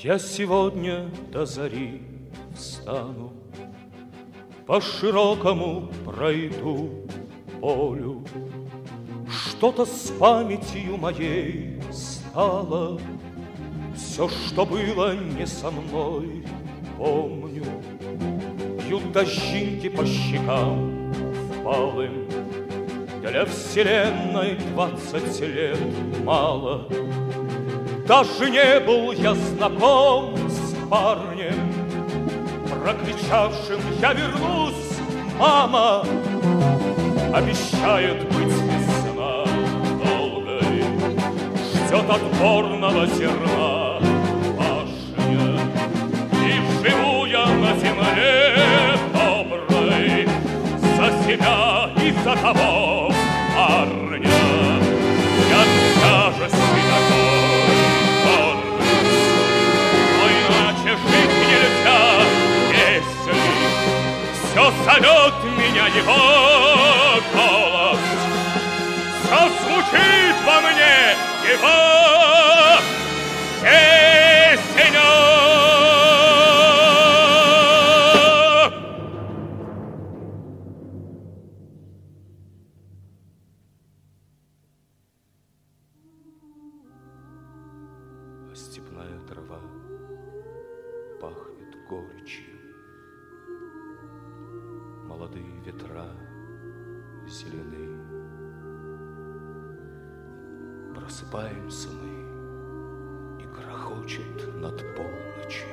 Я сегодня до зари встану, по широкому пройду полю. Что-то с памятью моей стало, все, что было не со мной, помню. Бьют дождинки по щекам впалым, для вселенной 20 лет мало. Даже не был я знаком с парнем, прокричавшим: я вернусь, мама. Обещает быть весна долгой, ждет отборного зерна пашня. И живу я на земле доброй за себя и за того парня. Я тяжести такой гордость, но иначе жить нельзя, если все зовет меня его голос, все звучит во мне его песня. А степная трава пахнет горечью, молодые ветра зелены. Просыпаемся мы, и грохочет над полночью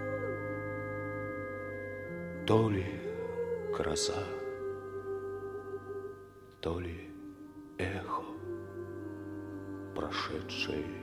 то ли гроза, то ли эхо прошедшей